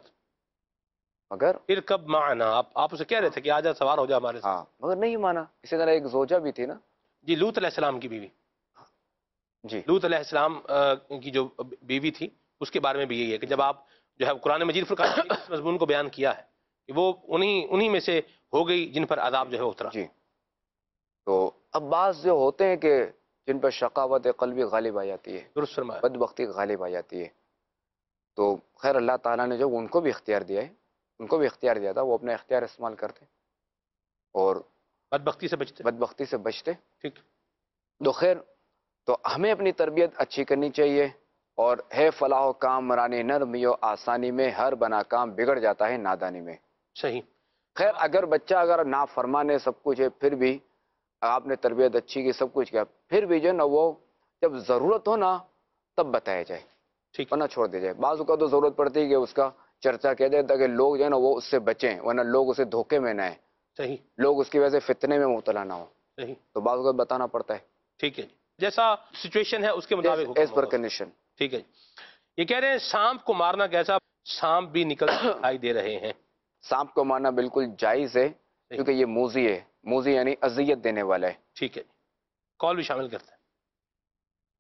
مگر پھر کب معنا، آپ اسے کہہ رہے تھے کہ آجا سوار ہو جا ہمارے ساتھ، ہاں مگر نہیں مانا۔ اسی طرح ایک زوجہ بھی تھی نا، جی لوط علیہ السلام کی بیوی، جی لوط علیہ السلام کی جو بیوی تھی اس کے بارے میں بھی یہی ہے کہ جب آپ جو ہے قرآن مجید فرقان حمید اس مضمون کو بیان کیا ہے کہ وہ انہی میں سے ہو گئی جن پر عذاب جو ہے اترا۔ جی تو اب بعض جو ہوتے ہیں کہ جن پر شقاوت قلبی غالب آ جاتی ہے، درست فرمایا، بدبختی غالب آ جاتی ہے، تو خیر اللہ تعالیٰ نے جو ان کو بھی اختیار دیا ہے، ان کو بھی اختیار دیا تھا، وہ اپنا اختیار استعمال کرتے اور بدبختی سے بچتے، بدبختی سے بچتے۔ ٹھیک، تو خیر تو ہمیں اپنی تربیت اچھی کرنی چاہیے، اور ہے فلاح و کام مرانی نرمی و آسانی میں، ہر بنا کام بگڑ جاتا ہے نادانی میں۔ صحیح، خیر اگر بچہ اگر نافرمان ہے، سب کچھ ہے، پھر بھی آپ نے تربیت اچھی کی، سب کچھ کیا، پھر بھی جو ہے نا وہ جب ضرورت ہو نا تب بتایا جائے، ٹھیک، ورنہ چھوڑ دیا جائے۔ بعض اوقات تو ضرورت پڑتی ہے کہ اس کا چرچا کیا جائے تاکہ لوگ جو ہے نا وہ اس سے بچیں، ورنہ لوگ اسے دھوکے میں نہ آئیں، صحیح، لوگ اس کی وجہ سے فتنے میں مبتلا نہ ہوں، صحیح، تو بعض اوقات بتانا پڑتا ہے ٹھیک ہے جی، جیسا سچویشن ہے اس کے مطابق حکم ایز پر ہوگا۔ کنڈیشن۔ ٹھیک ہے جی، یہ کہہ رہے ہیں سانپ کو مارنا کیسا، سانپ بھی نکل دکھائی دے رہے ہیں، سانپ کو مارنا بالکل جائز ہے کیونکہ یہ موذی ہے، موذی یعنی اذیت دینے والا ہے۔ ٹھیک ہے جی، کال بھی شامل کرتے ہیں۔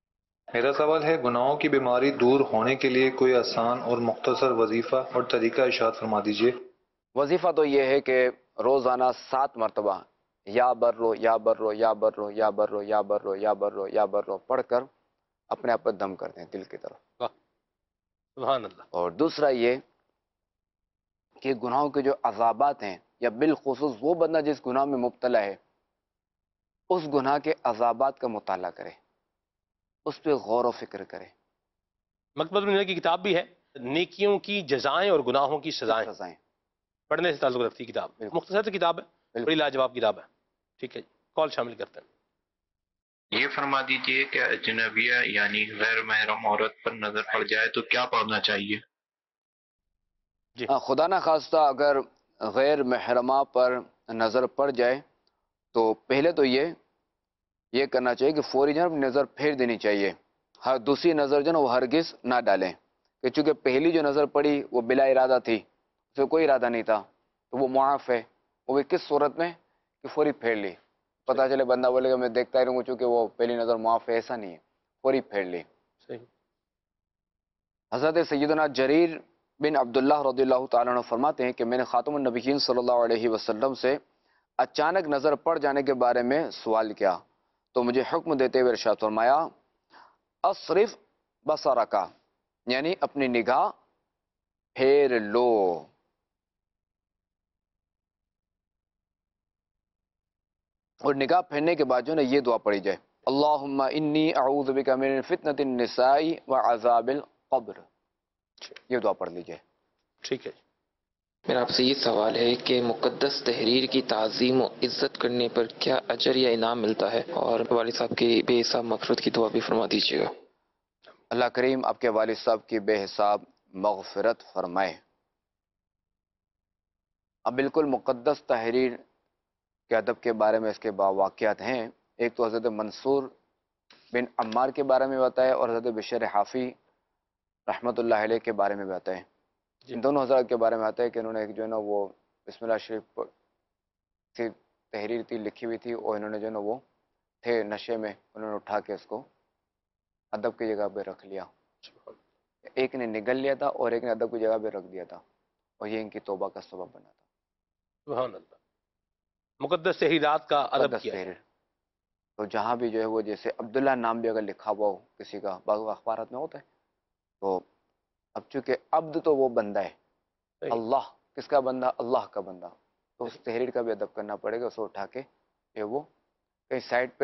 میرا سوال ہے گناہوں کی بیماری دور ہونے کے لیے کوئی آسان اور مختصر وظیفہ اور طریقہ ارشاد فرما دیجیے۔ وظیفہ تو یہ ہے کہ روزانہ 7 مرتبہ یا برو یا برو یا برو یا برو یا برو یا برو یا برو پڑھ کر اپنے آپ پر دم کر دیں دل کی طرف۔ واہ، سبحان اللہ۔ اور دوسرا یہ کہ گناہوں کے جو عذابات ہیں، یا بالخصوص وہ بندہ جس گناہ میں مبتلا ہے اس گناہ کے عذابات کا مطالعہ کرے، اس پہ غور و فکر کرے۔ مکتبۃ المنیر کی کتاب بھی ہے، نیکیوں کی جزائیں اور گناہوں کی سزائیں، سزائیں۔ پڑھنے سے تعلق رکھتی کتاب، بالکل۔ مختصر کتاب ہے، بالکل۔ بڑی لاجواب کتاب ہے۔ ٹھیک ہے جی، کال شامل کرتے ہیں۔ یہ فرما دیجئے کہ اجنبیہ یعنی غیر محرم عورت پر نظر پڑ جائے تو کیا پڑھنا چاہیے؟ جی خدا نہ خواستہ اگر غیر محرمہ پر نظر پڑ جائے تو پہلے تو یہ کرنا چاہیے کہ فوری جو ہے نظر پھیر دینی چاہیے، ہر دوسری نظر جو ہے نا وہ ہرگز نہ ڈالیں، کہ چونکہ پہلی جو نظر پڑی وہ بلا ارادہ تھی، اس میں کوئی ارادہ نہیں تھا، تو وہ معاف ہے۔ وہ بھی کس صورت میں کہ فوری پھیر لی، پتہ چلے بندہ بولے گا میں دیکھتا ہی رہوں گا چونکہ وہ پہلی نظر معاف ہے، ایسا نہیں ہے، فوری پھیر لی۔ صحیح۔ حضرت سیدنا جریر بن عبداللہ رضی اللہ تعالیٰ عنہ فرماتے ہیں کہ میں نے خاتم النبیین صلی اللہ علیہ وسلم سے اچانک نظر پڑ جانے کے بارے میں سوال کیا تو مجھے حکم دیتے ہوئے ارشاد فرمایا اصرف بصرک، یعنی اپنی نگاہ پھیر لو۔ اور نگاہ پھیرنے کے بعد جو ہے نا یہ دعا پڑھی جائے، اللہم انی اعوذ بک من فتنۃ النساء وعذاب القبر، یہ دعا پڑھ لیجئے۔ ٹھیک ہے جی۔ میرا آپ سے یہ سوال ہے کہ مقدس تحریر کی تعظیم و عزت کرنے پر کیا اجر یا انعام ملتا ہے، اور والد صاحب کی بے حساب مغفرت کی دعا بھی فرما دیجیے گا۔ اللہ کریم آپ کے والد صاحب کی بے حساب مغفرت فرمائے۔ اب بالکل مقدس تحریر کے ادب کے بارے میں اس کے واقعات ہیں۔ ایک تو حضرت منصور بن عمار کے بارے میں بتایا اور حضرت بشر حافی رحمۃ اللہ علیہ کے بارے میں بتائے۔ ان دونوں حضرات کے بارے میں آتا ہے کہ انہوں نے ایک جو ہے نا وہ بسم اللہ شریف کی تحریر تھی لکھی ہوئی تھی، اور انہوں نے جو ہے نا وہ تھے نشے میں، انہوں نے اٹھا کے اس کو ادب کی جگہ پہ رکھ لیا۔ ایک نے نگل لیا تھا اور ایک نے ادب کی جگہ پہ رکھ دیا تھا، اور یہ ان کی توبہ کا سبب بنا تھا۔ سبحان اللہ، مقدس تحریرات کا ادب مقدس کیا ہے۔ تحریر تو جہاں بھی جو ہے وہ جیسے عبداللہ نام بھی اگر لکھا ہوا ہو کسی کا، بعض اخبارات میں ہوتا ہے، تو اب چونکہ عبد تو وہ بندہ ہے، صحیح۔ اللہ کس کا بندہ؟ اللہ کا بندہ، تو اس تحریر کا بھی ادب کرنا پڑے گا، اسے اٹھا کے یہ وہ کہیں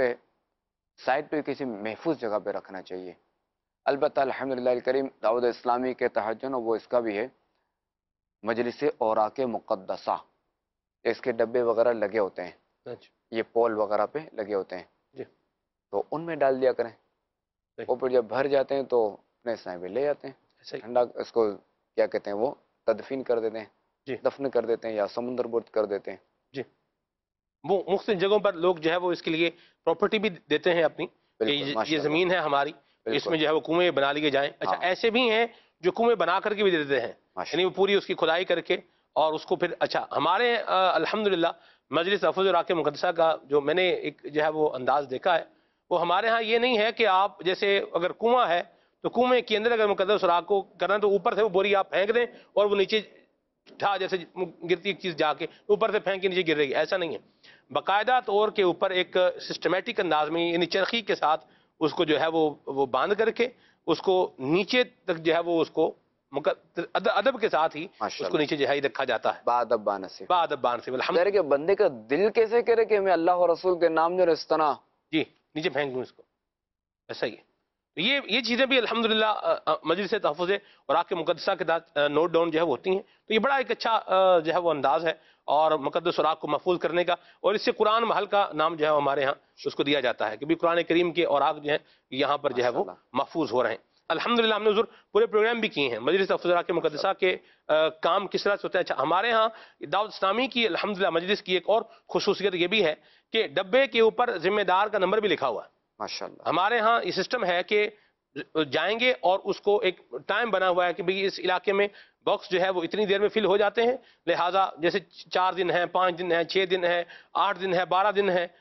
سائڈ پہ کسی محفوظ جگہ پہ رکھنا چاہیے۔ البتہ الحمدللہ الکریم دعوت اسلامی کے تحت جو نا وہ اس کا بھی ہے مجلس اوراق مقدسہ، اس کے ڈبے وغیرہ لگے ہوتے ہیں، اچھا، یہ پول وغیرہ پہ لگے ہوتے ہیں، جی۔ تو ان میں ڈال دیا کریں، صحیح۔ وہ پھر جب بھر جاتے ہیں تو اپنے سائیں پہ لے جاتے ہیں، صحیح۔ ٹھنڈا اس کو کیا کہتے ہیں وہ تدفین کر دیتے ہیں، جی۔ دفن کر دیتے ہیں یا سمندر برد کر دیتے ہیں۔ جی، وہ مختلف جگہوں پر لوگ جو ہے وہ اس کے لیے پراپرٹی بھی دیتے ہیں اپنی، کہ بالکل، یہ ماشاء اللہ۔ زمین ہے ہماری، اس بالکل، میں جو ہے وہ کنویں بنا لیے جائیں۔ اچھا، ہاں۔ ایسے بھی ہیں جو کنویں بنا کر کے بھی دے دیتے ہیں، ماشاء یعنی وہ پوری اس کی کھدائی کر کے اور اس کو پھر، اچھا ہمارے الحمدللہ مجلس تحفظ اوراق مقدسہ کا جو میں نے ایک جو ہے وہ انداز دیکھا ہے، وہ ہمارے ہاں یہ نہیں ہے کہ آپ جیسے اگر کنواں ہے تو کنویں کے اندر اگر مقدس اوراق کو کرنا تو اوپر سے وہ بوری آپ پھینک دیں اور وہ نیچے جیسے گرتی ایک چیز جا کے اوپر سے پھینک کے نیچے گر رہی ہے، ایسا نہیں ہے۔ باقاعدہ طور کے اوپر ایک سسٹمیٹک انداز میں، یعنی چرخی کے ساتھ اس کو جو ہے وہ باندھ کر کے اس کو نیچے تک جو ہے وہ اس کو ادب کے ساتھ ہی ماشاء اس کو نیچے جو ہے رکھا جاتا ہے، بعد اب بانسی بعد ابان سے الحمد۔ ظاہر ہے کہ بندے کا دل کیسے کرے کہ میں اللہ اور رسول کے نام جو ہے اس طرح جی نیچے پھینک دوں اس کو، ایسا ہی ہے۔ یہ چیزیں بھی الحمدللہ مجلس تحفظ اوراق مقدسہ کے ساتھ نوٹ ڈاؤن جو ہے وہ ہوتی ہیں، تو یہ بڑا ایک اچھا جو ہے وہ انداز ہے اور مقدس اوراق کو محفوظ کرنے کا، اور اس سے قرآن محل کا نام جو ہے ہمارے ہاں اس کو دیا جاتا ہے کہ بھی قرآن کریم کے اوراق جو ہیں یہاں پر جو ہے وہ محفوظ ہو رہے ہیں الحمدللہ۔ ہم نے حضور پورے پروگرام بھی کیے ہیں مجلس تحفظ اوراق مقدسہ کے کام کس طرح سے ہوتے ہیں۔ اچھا، ہمارے ہاں دعوت اسلامی کی الحمدللہ مجلس کی ایک اور خصوصیت یہ بھی ہے کہ ڈبے کے اوپر ذمہ دار کا نمبر بھی لکھا ہوا ہے۔ ماشاءاللہ ہمارے ہاں یہ سسٹم ہے کہ جائیں گے اور اس کو ایک ٹائم بنا ہوا ہے کہ بھئی اس علاقے میں باکس جو ہے وہ اتنی دیر میں فل ہو جاتے ہیں، لہٰذا جیسے 4 دن ہیں، 5 دن ہیں، 6 دن ہیں، 8 دن ہے، 12 دن ہے،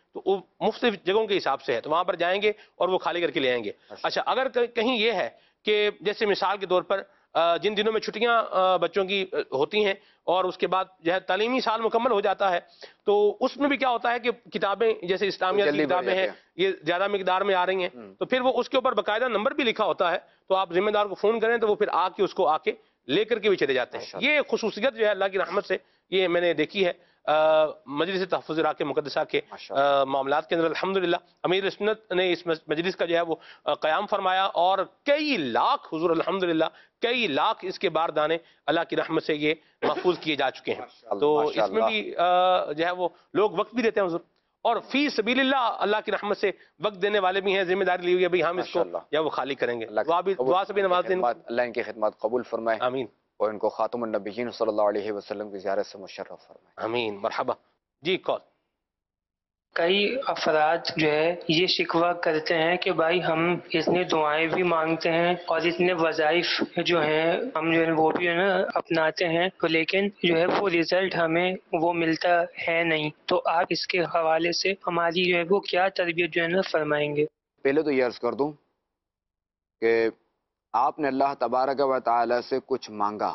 تو وہ مختلف جگہوں کے حساب سے ہے، تو وہاں پر جائیں گے اور وہ خالی کر کے لے آئیں گے. اچھا، اگر کہیں یہ ہے کہ جیسے مثال کے طور پر جن دنوں میں چھٹیاں بچوں کی ہوتی ہیں اور اس کے بعد جو ہے تعلیمی سال مکمل ہو جاتا ہے، تو اس میں بھی کیا ہوتا ہے کہ کتابیں جیسے اسلامیات کی کتابیں ہیں یہ زیادہ مقدار میں آ رہی ہیں، تو پھر وہ اس کے اوپر باقاعدہ نمبر بھی لکھا ہوتا ہے، تو آپ ذمہ دار کو فون کریں تو وہ پھر آ کے اس کو آ کے لے کر کے بھی چلے جاتے ہیں. یہ خصوصیت جو ہے اللہ کی رحمت سے یہ میں نے دیکھی ہے مجلس تحفظ عراق مقدسہ کے معاملات کے اندر. الحمدللہ امیر سنت نے اس مجلس کا جو ہے وہ قیام فرمایا اور کئی لاکھ حضور الحمدللہ کئی لاکھ اس کے باردانے اللہ کی رحمت سے یہ محفوظ کیے جا چکے ہیں. تو اس میں بھی جو ہے وہ لوگ وقت بھی دیتے ہیں حضور، اور فی سبیل اللہ اللہ کی رحمت سے وقت دینے والے بھی ہیں، ذمہ داری لی ہوئی ہے بھئی ہم اس کو یا وہ خالی کریں گے. دعا سے بھی نواز دیں. اللہ ان کی خدمات قبول فرمائے، آمین، اور ان کو خاتم النبیین صلی اللہ علیہ وسلم کی زیارت سے مشرف فرمائے. آمین، مرحبا. جی کال. کئی افراد جو ہے یہ شکوہ کرتے ہیں کہ بھائی ہم اتنی دعائیں بھی مانگتے ہیں اور اتنے وظائف جو ہیں ہم جو ہے وہ بھی نا اپناتے ہیں، تو لیکن جو ہے وہ رزلٹ ہمیں وہ ملتا ہے نہیں. تو آپ اس کے حوالے سے ہماری جو ہے وہ کیا تربیت جو ہے نا فرمائیں گے؟ پہلے تو یہ عرض کر دوں کہ آپ نے اللہ تبارک و تعالی سے کچھ مانگا،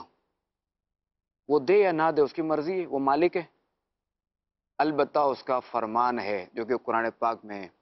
وہ دے یا نہ دے اس کی مرضی ہے، وہ مالک ہے. البتہ اس کا فرمان ہے جو کہ قرآن پاک میں ہے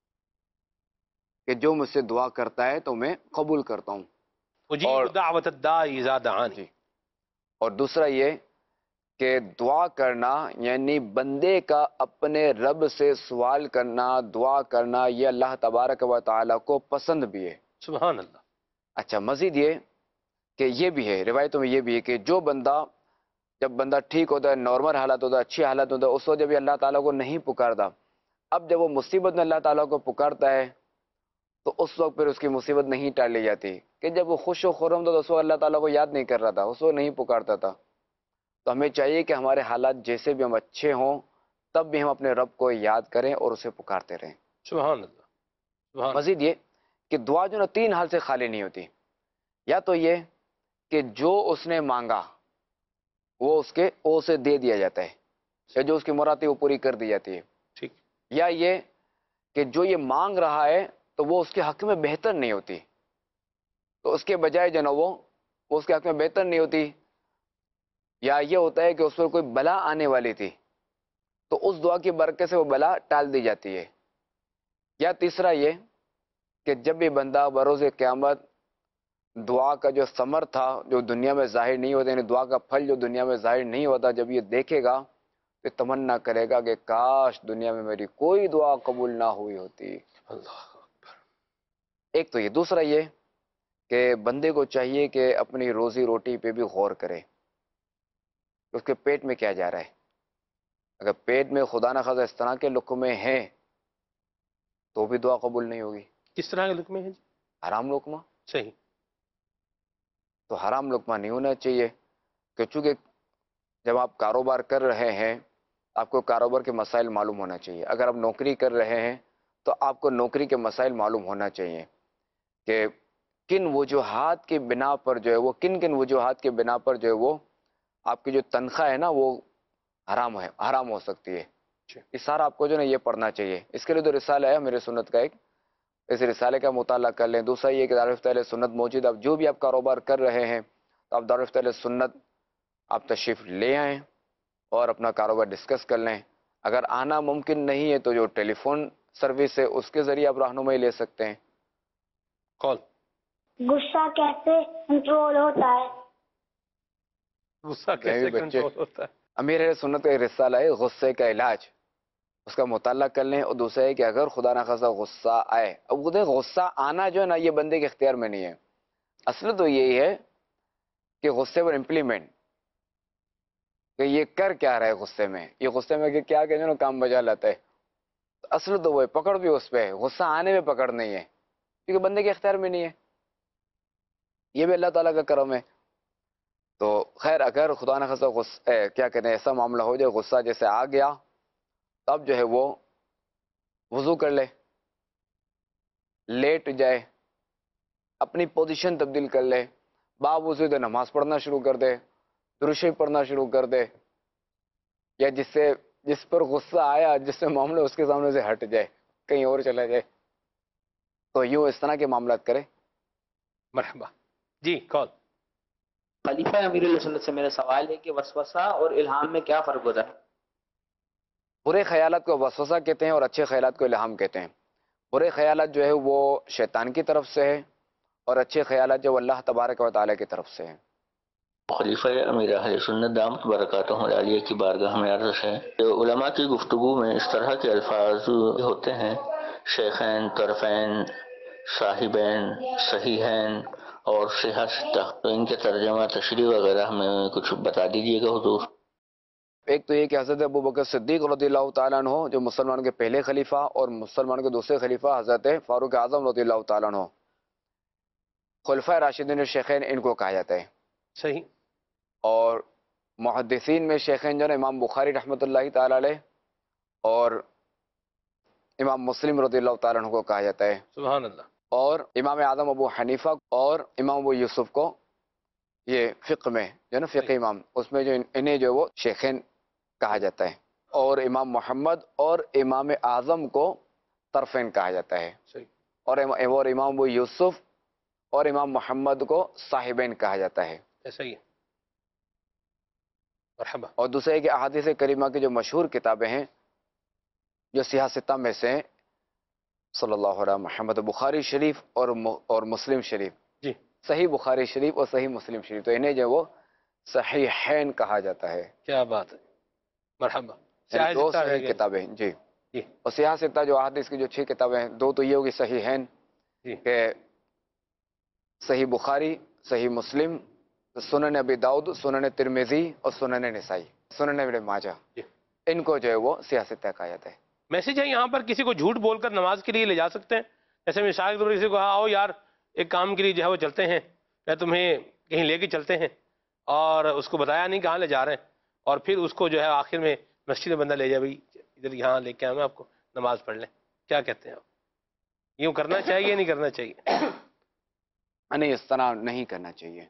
کہ جو مجھ سے دعا کرتا ہے تو میں قبول کرتا ہوں. اجیب دعوت الداعی اذا دعانی. اور دوسرا یہ کہ دعا کرنا یعنی بندے کا اپنے رب سے سوال کرنا، دعا کرنا، یہ اللہ تبارک و تعالیٰ کو پسند بھی ہے. سبحان اللہ. اچھا، مزید یہ کہ یہ بھی ہے، روایتوں میں یہ بھی ہے کہ جو بندہ جب بندہ ٹھیک ہوتا ہے، نارمل حالت ہوتا ہے، اچھی حالت ہوتا ہے، اس وقت جب یہ اللہ تعالیٰ کو نہیں پکارتا، اب جب وہ مصیبت میں اللہ تعالیٰ کو پکارتا ہے تو اس وقت پھر اس کی مصیبت نہیں ٹال لی جاتی. کہ جب وہ خوش و خرم تھا تو اس وقت اللہ تعالیٰ کو یاد نہیں کر رہا تھا، اس وقت نہیں پکارتا تھا. تو ہمیں چاہیے کہ ہمارے حالات جیسے بھی ہم اچھے ہوں تب بھی ہم اپنے رب کو یاد کریں اور اسے پکارتے رہیں. سبحان اللہ. مزید یہ کہ دعا جو نا 3 حال سے خالی نہیں ہوتی. یا تو یہ کہ جو اس نے مانگا وہ اس کے او سے دے دیا جاتا ہے، یا جو اس کی مراد ہے وہ پوری کر دی جاتی ہے. ٹھیک. یا یہ کہ جو یہ مانگ رہا ہے تو وہ اس کے حق میں بہتر نہیں ہوتی، تو اس کے بجائے جو نا وہ اس کے حق میں بہتر نہیں ہوتی. یا یہ ہوتا ہے کہ اس پر کوئی بلا آنے والی تھی تو اس دعا کی برکت سے وہ بلا ٹال دی جاتی ہے. یا تیسرا یہ کہ جب بھی بندہ بروز قیامت دعا کا جو ثمر تھا جو دنیا میں ظاہر نہیں ہوتا، یعنی دعا کا پھل جو دنیا میں ظاہر نہیں ہوتا، جب یہ دیکھے گا تو تمنا کرے گا کہ کاش دنیا میں میری کوئی دعا قبول نہ ہوئی ہوتی. اللہ. ایک تو یہ. دوسرا یہ کہ بندے کو چاہیے کہ اپنی روزی روٹی پہ بھی غور کرے کہ اس کے پیٹ میں کیا جا رہا ہے. اگر پیٹ میں خدا نخواستہ اس طرح کے لقمے ہیں تو بھی دعا قبول نہیں ہوگی. کس طرح کے لقمے ہیں جی؟ حرام لقمہ. صحیح. تو حرام لقمہ نہیں ہونا چاہیے، کہ چونکہ جب آپ کاروبار کر رہے ہیں آپ کو کاروبار کے مسائل معلوم ہونا چاہیے. اگر آپ نوکری کر رہے ہیں تو آپ کو نوکری کے مسائل معلوم ہونا چاہیے کہ کن وجوہات کی بنا پر جو ہے وہ کن وجوہات کی بنا پر جو ہے وہ آپ کی جو تنخواہ ہے نا وہ حرام ہو سکتی ہے. یہ سارا آپ کو جو ہے یہ پڑھنا چاہیے. اس کے لیے تو رسالہ ہے میرے سنت کا ایک، اس رسالے کا مطالعہ کر لیں. دوسرا یہ کہ دارالفتہ اہل سنت موجود، آپ جو بھی آپ کاروبار کر رہے ہیں تو آپ دارالفتہ اہل سنت آپ تشریف لے آئیں اور اپنا کاروبار ڈسکس کر لیں. اگر آنا ممکن نہیں ہے تو جو ٹیلی فون سروس ہے اس کے ذریعے آپ رہنمائی لے سکتے ہیں. کال. غصہ کیسے کنٹرول ہوتا ہے؟ غصہ کیسے کنٹرول ہوتا ہے؟ امیر اہل سنت کا ایک رسالہ ہے غصے کا علاج، اس کا مطالعہ کر لیں. اور دوسرا ہے کہ اگر خدا نخواستہ غصہ آئے، اب غصہ آنا جو ہے نا یہ بندے کے اختیار میں نہیں ہے. اصل تو یہی ہے کہ غصے پر امپلیمنٹ کہ یہ کر کیا رہا ہے غصے میں، یہ غصے میں کہ کیا کہ جو نا کام بجا لاتا ہے. اصل تو وہ ہے پکڑ بھی اس پہ ہے، غصہ آنے میں پکڑ نہیں ہے کیونکہ بندے کے اختیار میں نہیں ہے. یہ بھی اللہ تعالیٰ کا کرم ہے. تو خیر اگر خدا نخواستہ کیا کہتے ہیں ایسا معاملہ ہو جائے غصہ جیسے آ گیا، تب جو ہے وہ وضو کر لے، لیٹ جائے، اپنی پوزیشن تبدیل کر لے، باوضو نماز پڑھنا شروع کر دے، درود شریف پڑھنا شروع کر دے، یا جس سے جس پر غصہ آیا، جس سے معاملہ اس کے سامنے سے ہٹ جائے، کہیں اور چلا جائے، تو یوں اس طرح کے معاملات کرے. مرحبا. جی کال. خلیفہ امیر علیہ سنت سے میرا سوال ہے کہ وسوسہ اور الہام میں کیا فرق ہوتا ہے؟ برے خیالات کو وسوسہ کہتے ہیں اور اچھے خیالات کو الہام کہتے ہیں. برے خیالات جو ہے وہ شیطان کی طرف سے ہے، اور اچھے خیالات جو اللہ تبارک و تعالیٰ کی طرف سے ہیں. خلیفہ امیر اہل سنت دامت برکاتہ عالیہ کی بارگاہ میں عرض ہے کہ علماء کی گفتگو میں اس طرح کے الفاظ ہوتے ہیں، شیخین، طرفین، صاحبین، صحیحین اور صحیح ستہ، تو ان کے ترجمہ تشریح وغیرہ ہمیں کچھ بتا دیجیے گا حضور. ایک تو یہ کہ حضرت ابوبکر صدیق رضی اللہ تعالیٰ عنہ جو مسلمان کے پہلے خلیفہ، اور مسلمان کے دوسرے خلیفہ حضرت فاروق اعظم رضی اللہ تعالیٰ عنہ، خلفۂ راشدین الشیخین ان کو کہا جاتا ہے. صحیح. اور محدثین میں شیخین جو ہے امام بخاری رحمۃ اللہ تعالیٰ علیہ اور امام مسلم رضی اللہ تعالیٰ عنہ کو کہا جاتا ہے. سبحان اللہ. اور امام اعظم ابو حنیفہ اور امام ابو یوسف کو یہ فقہ میں جو ہے نا فقہ امام، اس میں جو انہیں جو وہ شیخین کہا جاتا ہے. اور امام محمد اور امام اعظم کو طرفین کہا جاتا ہے. صحیح. اور امام ابو یوسف اور امام محمد کو صاحبین کہا جاتا ہے. ایسا ہی ہے. مرحبا. اور دوسرے ہے کہ احادیث کریمہ کی جو مشہور کتابیں ہیں جو سیاستہ میں سے ہیں، صلی اللہ علیہ محمد، بخاری شریف اور مسلم شریف. جی. صحیح بخاری شریف اور صحیح مسلم شریف، تو انہیں جو وہ صحیحین کہا جاتا ہے. کیا بات ہے. مرحبا. دو صحیح کتابیں ہیں. جی. اور سیاستہ جو احادیث کی جو 6 کتابیں ہیں، 2 تو یہ ہوگی صحیحین کہ صحیح بخاری، صحیح مسلم، سنن ابی داؤد، سنن ترمذی اور سنن نسائی، سنن ابن ماجہ، ان کو جو ہے وہ سیاستہ کہا جاتا ہے. میسج ہے یہاں پر کسی کو جھوٹ بول کر نماز کے لیے لے جا سکتے ہیں. جیسے مثال کے طور پر کسی کو آؤ یار ایک کام کے لیے جو ہے وہ چلتے ہیں، یا تمہیں کہیں لے کے چلتے ہیں، اور اس کو بتایا نہیں کہاں لے جا رہے ہیں، اور پھر اس کو جو ہے آخر میں مسجد میں بندہ لے جائے، بھائی ادھر یہاں لے کے آئے میں آپ کو، نماز پڑھ لیں. کیا کہتے ہیں آپ؟ یوں کرنا چاہیے یا نہیں کرنا چاہیے؟ نہیں، اس طرح نہیں کرنا چاہیے.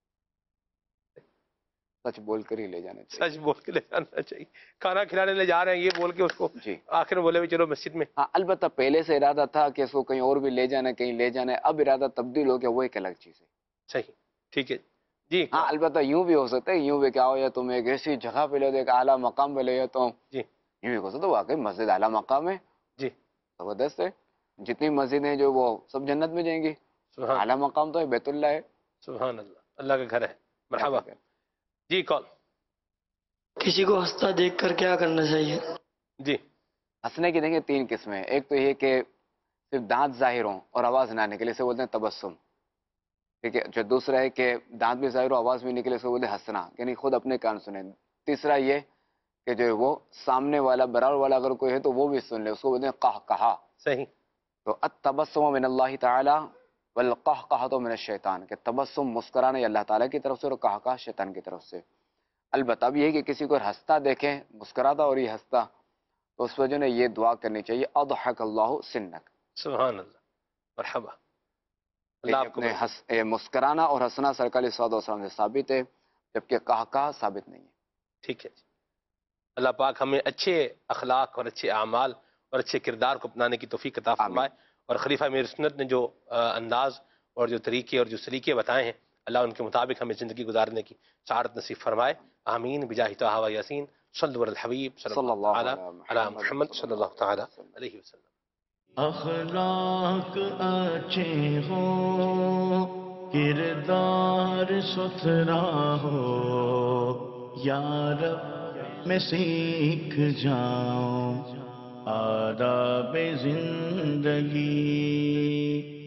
سچ بول کر ہی لے جانا چاہیے. سچ بول کے لے جانا چاہیے. کھانا کھلانے لے جا رہے ہیں، یہ بول کے اس کو جی آخر میں بولے بھی چلو مسجد میں. ہاں، البتہ پہلے سے ارادہ تھا کہ اس کو کہیں اور بھی لے جانا، کہیں لے جانا ہے، اب ارادہ تبدیل ہو گیا، وہ ایک الگ چیز ہے. صحیح. ٹھیک ہے. جی. ہاں، البتہ یوں بھی ہو سکتا ہے، یوں بھی کیا ہو یا تم ایک ایسی جگہ پہ لے دو، ایک اعلیٰ مقام پہ لے جاتا ہوں. جی. یوں بھی ہو سکتا ہے واقعی مسجد اعلیٰ مقام ہے. جی. زبردست ہے. جتنی مسجدیں جو وہ سب جنت میں جائیں گی. اعلیٰ مقام تو ہے، بیت اللہ ہے. سبحان اللہ، اللہ کا گھر ہے. مرحبا. جی کال. کسی کو ہنستا دیکھ کر کیا کرنا چاہیے؟ جی. ہنسنے کی دیکھیں 3 قسمیں. ایک تو یہ کہ صرف دانت ظاہر ہوں اور آواز نہ نکلے، اسے بولتے ہیں تبسم. ٹھیک ہے. جو دوسرا ہے کہ دانت بھی ظاہر ہو، آواز بھی نکلے، اسے بولتے ہیں ہنسنا، یعنی خود اپنے کان سنیں. تیسرا یہ کہ جو وہ سامنے والا برابر والا اگر کوئی ہے تو وہ بھی سن لے، اس کو بولتے ہیں قہقہا. صحیح. تو التبسم من اللہ تعالی والقہقہۃ من الشیطان، کہ تبسم مسکرانا یہ اللہ تعالیٰ کی طرف سے اور قہقہا شیطان کی طرف سے. البتہ اب یہ ہے کہ کسی کو ہنستا دیکھیں، مسکراتا اور یہ ہنستا، تو اس وجہ نے یہ دعا کرنی چاہیے، اضحک اللہ سنک. سبحان اللہ. مرحبا. اللہ آپ کو مسکرانا اور ہنسنا سرکار صلی اللہ علیہ وسلم سے ثابت ہے، جبکہ قہقہا ثابت نہیں ہے. ٹھیک ہے. اللہ پاک ہمیں اچھے اخلاق اور اچھے اعمال اور اچھے کردار کو اپنانے کی توفیق عطا فرمائے. اور خلیفہ امیر سنت نے جو انداز اور جو طریقے اور جو سلیقے بتائے ہیں، اللہ ان کے مطابق ہمیں زندگی گزارنے کی سعادت نصیب فرمائے. آمین. بجاہ طہ و یاسین صلی علی الحبیب صلی اللہ علی محمد صلی اللہ تعالی علیہ وسلم. اخلاق اچھے ہو، کردار ستھرا ہو، یا رب میں سیکھ جاؤں آداب زندگی.